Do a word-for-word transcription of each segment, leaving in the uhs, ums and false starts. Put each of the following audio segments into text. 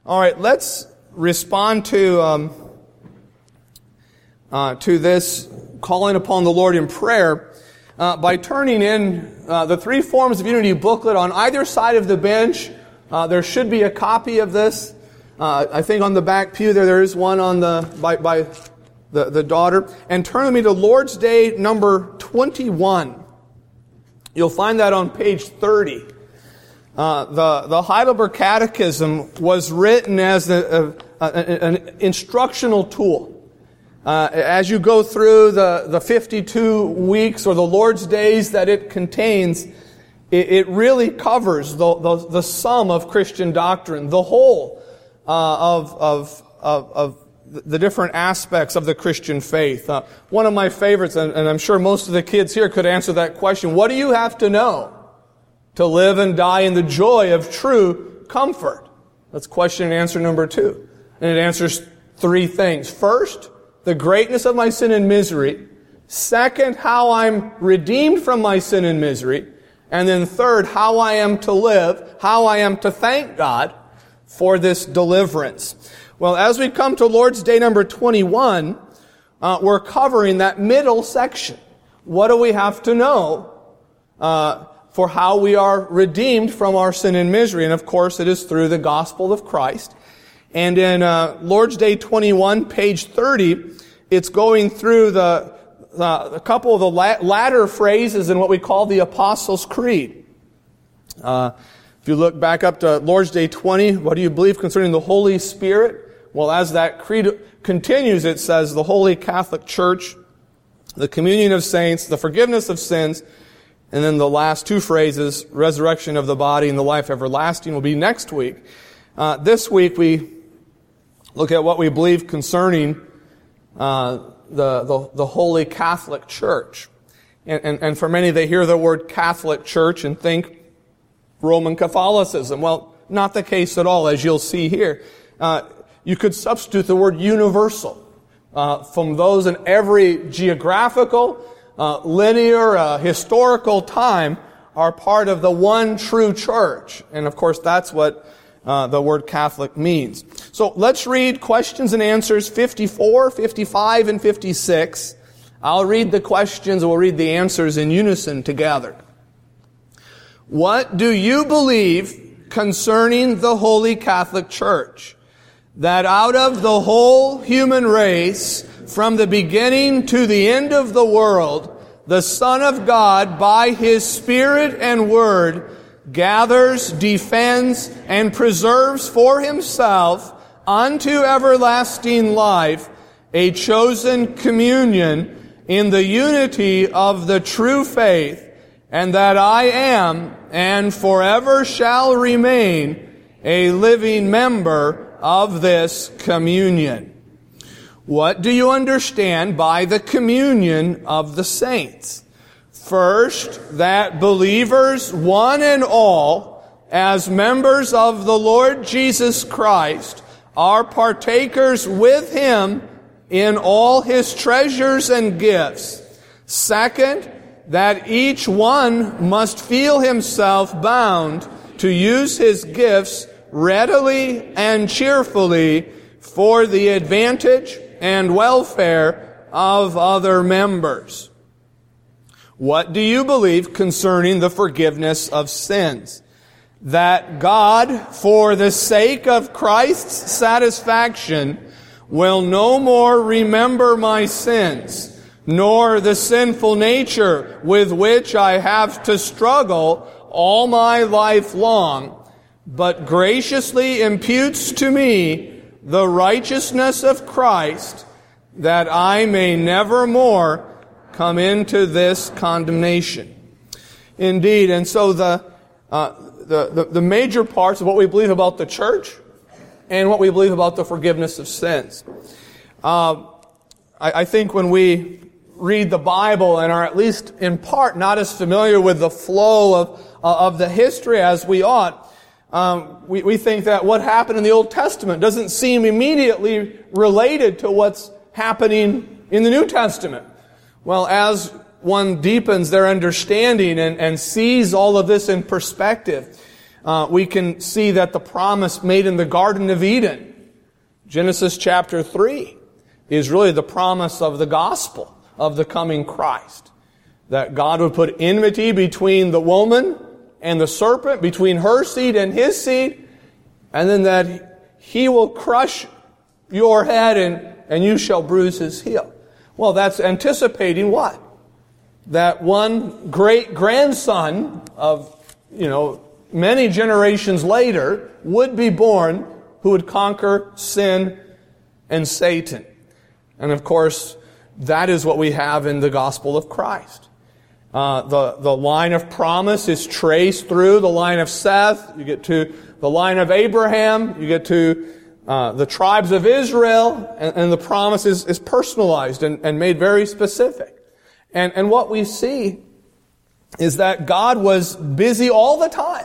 All right, let's respond to um, uh, to this calling upon the Lord in prayer uh, by turning in uh, the Three Forms of Unity booklet on either side of the bench. Uh, there should be a copy of this. Uh, I think on the back pew there, there is one on the by, by the, the daughter. And turn with me to Lord's Day number twenty-one. You'll find that on page thirty. Uh, the, the Heidelberg Catechism was written as a, a, a, an instructional tool. Uh, as you go through the, the fifty-two weeks or the Lord's days that it contains, it, it really covers the, the, the sum of Christian doctrine, the whole uh, of, of, of, of the different aspects of the Christian faith. Uh, one of my favorites, and, and I'm sure most of the kids here could answer that question, what do you have to know to live and die in the joy of true comfort? That's question and answer number two. And it answers three things. First, the greatness of my sin and misery. Second, how I'm redeemed from my sin and misery. And then third, how I am to live, how I am to thank God for this deliverance. Well, as we come to Lord's Day number twenty-one, uh, we're covering that middle section. What do we have to know uh, for how we are redeemed from our sin and misery? And of course, it is through the gospel of Christ. And in uh, Lord's Day twenty-one, page thirty, it's going through the uh, a couple of the la- latter phrases in what we call the Apostles' Creed. Uh, if you look back up to Lord's Day twenty, what do you believe concerning the Holy Spirit? Well, as that creed continues, it says the Holy Catholic Church, the communion of saints, the forgiveness of sins, and then the last two phrases, resurrection of the body and the life everlasting, will be next week. Uh, this week we look at what we believe concerning uh, the, the the Holy Catholic Church. And, and, and for many, they hear the word Catholic Church and think Roman Catholicism. Well, not the case at all, as you'll see here. Uh, you could substitute the word universal uh, from those in every geographical, uh, linear, uh, historical time are part of the one true church. And of course, that's what Uh, the word Catholic means. So let's read questions and answers fifty-four, fifty-five, and fifty-six. I'll read the questions and we'll read the answers in unison together. What do you believe concerning the Holy Catholic Church? That out of the whole human race, from the beginning to the end of the world, the Son of God, by His Spirit and Word, gathers, defends, and preserves for Himself unto everlasting life a chosen communion in the unity of the true faith, and that I am, and forever shall remain, a living member of this communion. What do you understand by the communion of the saints? First, that believers, one and all, as members of the Lord Jesus Christ, are partakers with Him in all His treasures and gifts. Second, that each one must feel himself bound to use his gifts readily and cheerfully for the advantage and welfare of other members. What do you believe concerning the forgiveness of sins? That God, for the sake of Christ's satisfaction, will no more remember my sins, nor the sinful nature with which I have to struggle all my life long, but graciously imputes to me the righteousness of Christ, that I may never more come into this condemnation. Indeed, and so the, uh, the, the, the major parts of what we believe about the church and what we believe about the forgiveness of sins. Uh, I, I think when we read the Bible and are at least in part not as familiar with the flow of, uh, of the history as we ought, um, we, we think that what happened in the Old Testament doesn't seem immediately related to what's happening in the New Testament. Well, as one deepens their understanding and, and sees all of this in perspective, Uh, we can see that the promise made in the Garden of Eden, Genesis chapter three, is really the promise of the gospel of the coming Christ. That God would put enmity between the woman and the serpent, between her seed and his seed, and then that he will crush your head and, and you shall bruise his heel. Well, that's anticipating what? That one great grandson of, you know, many generations later would be born who would conquer sin and Satan. And of course, that is what we have in the gospel of Christ. Uh, the, the line of promise is traced through the line of Seth. You get to the line of Abraham. You get to uh, the tribes of Israel. And, and the promise is, is personalized and, and made very specific. And, and what we see is that God was busy all the time,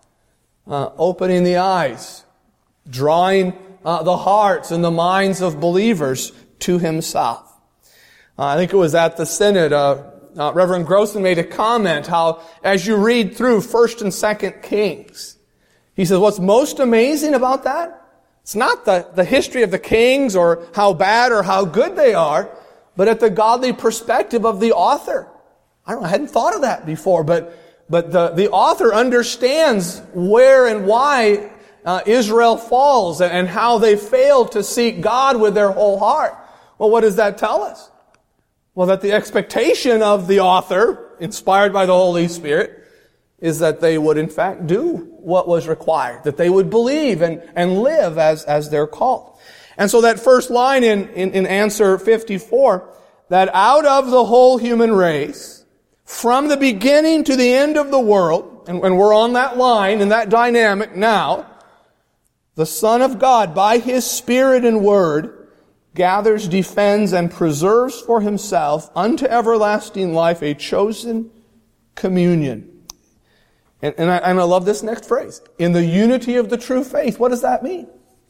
uh, opening the eyes, drawing uh, the hearts and the minds of believers to himself. Uh, I think it was at the Synod, uh, uh, Reverend Grossman made a comment how, as you read through First and Second Kings, he says, what's most amazing about that? It's not the, the history of the kings or how bad or how good they are, but at the godly perspective of the author. I don't know, I hadn't thought of that before, but, but the, the author understands where and why uh, Israel falls and, and how they fail to seek God with their whole heart. Well, what does that tell us? Well, that the expectation of the author, inspired by the Holy Spirit, is that they would in fact do what was required, that they would believe and, and live as, as they're called. And so that first line in, in, in answer fifty-four, that out of the whole human race, from the beginning to the end of the world, and, and we're on that line in that dynamic now, the Son of God, by His Spirit and Word, gathers, defends, and preserves for Himself unto everlasting life a chosen communion. And, and, I, and I love this next phrase. In the unity of the true faith. What does that mean?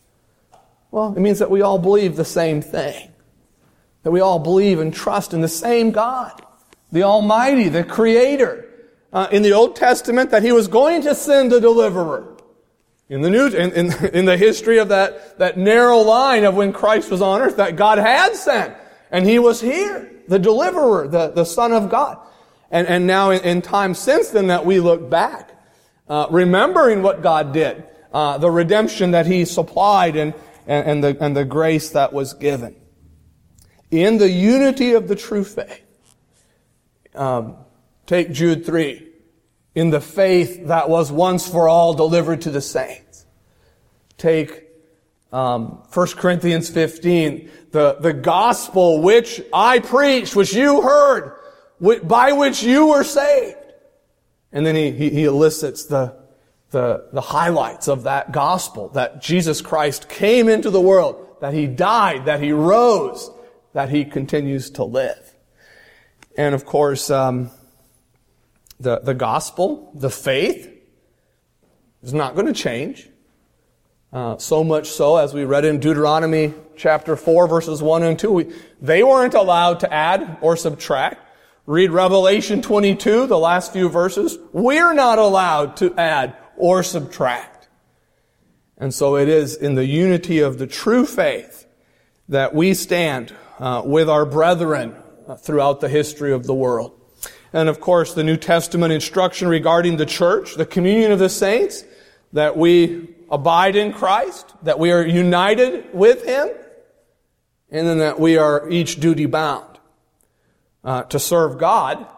Well, it means that we all believe the same thing. That we all believe and trust in the same God, the Almighty, the Creator. Uh, in the Old Testament, that He was going to send a deliverer. In the New, in, in, in the history of that, that narrow line of when Christ was on earth, that God had sent, and He was here, the deliverer, the, the Son of God. And, and now in, in time since then that we look back, uh, remembering what God did, uh, the redemption that He supplied and, and, and the, and the grace that was given. In the unity of the true faith. Um, take Jude three. In the faith that was once for all delivered to the saints. Take um, First Corinthians fifteen, the, the gospel which I preached, which you heard, by which you were saved. And then he, he, he elicits the, the, the highlights of that gospel, that Jesus Christ came into the world, that He died, that He rose, that He continues to live. And of course, um, The, the gospel, the faith, is not going to change. Uh, so much so, as we read in Deuteronomy chapter four, verses one and two, we, they weren't allowed to add or subtract. Read Revelation twenty-two, the last few verses. We're not allowed to add or subtract. And so it is in the unity of the true faith that we stand uh, with our brethren uh, throughout the history of the world. And of course, the New Testament instruction regarding the church, the communion of the saints, that we abide in Christ, that we are united with Him, and then that we are each duty bound uh, to serve God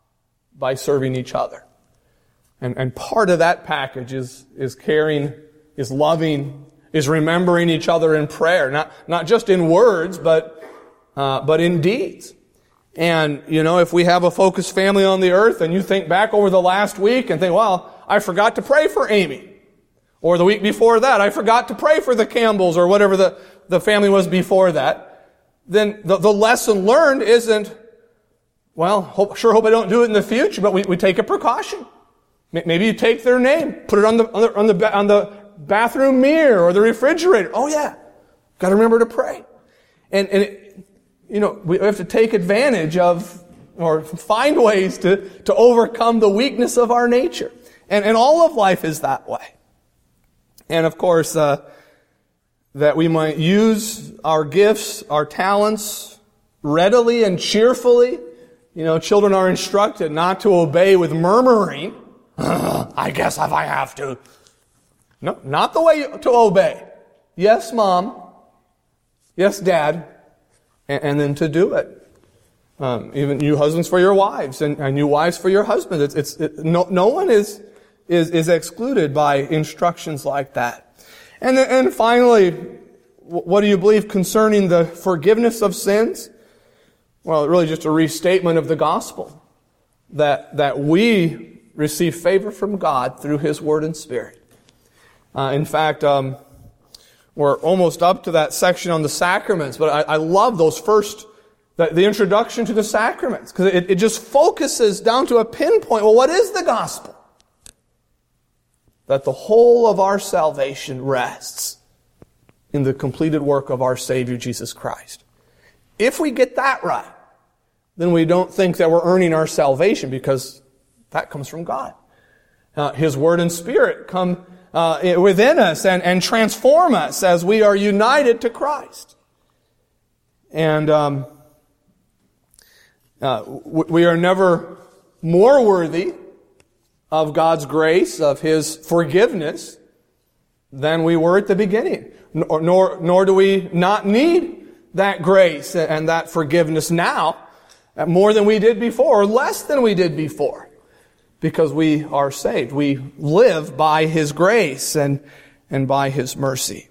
by serving each other. And, and part of that package is, is caring, is loving, is remembering each other in prayer, not, not just in words, but, uh, but in deeds. And, you know, if we have a focused family on the earth and you think back over the last week and think, well, I forgot to pray for Amy. Or the week before that, I forgot to pray for the Campbells or whatever the, the family was before that. Then the, the lesson learned isn't, well, hope, sure hope I don't do it in the future, but we, we take a precaution. Maybe you take their name, put it on the, on the, on the, on the bathroom mirror or the refrigerator. Oh yeah, got to remember to pray. And, and it, You know, we have to take advantage of, or find ways to, to overcome the weakness of our nature. And, and all of life is that way. And of course, uh, that we might use our gifts, our talents, readily and cheerfully. You know, children are instructed not to obey with murmuring. I guess if I have to. No, not the way to obey. Yes, Mom. Yes, Dad. And, and then to do it. Um, even you husbands for your wives, and, and you wives for your husbands. It's, it's it, no, no one is is is excluded by instructions like that. And then, and finally, what do you believe concerning the forgiveness of sins? Well, really just a restatement of the gospel that that we receive favor from God through His Word and Spirit. Uh, in fact, um, we're almost up to that section on the sacraments, but I, I love those first. The, the introduction to the sacraments, because it, it just focuses down to a pinpoint. Well, what is the gospel? That the whole of our salvation rests in the completed work of our Savior, Jesus Christ. If we get that right, then we don't think that we're earning our salvation, because that comes from God. Uh, His Word and Spirit come uh, within us and, and transform us as we are united to Christ. And um Uh, we are never more worthy of God's grace, of His forgiveness, than we were at the beginning. Nor, nor, nor do we not need that grace and that forgiveness now more than we did before, or less than we did before, because we are saved. We live by His grace and, and by His mercy.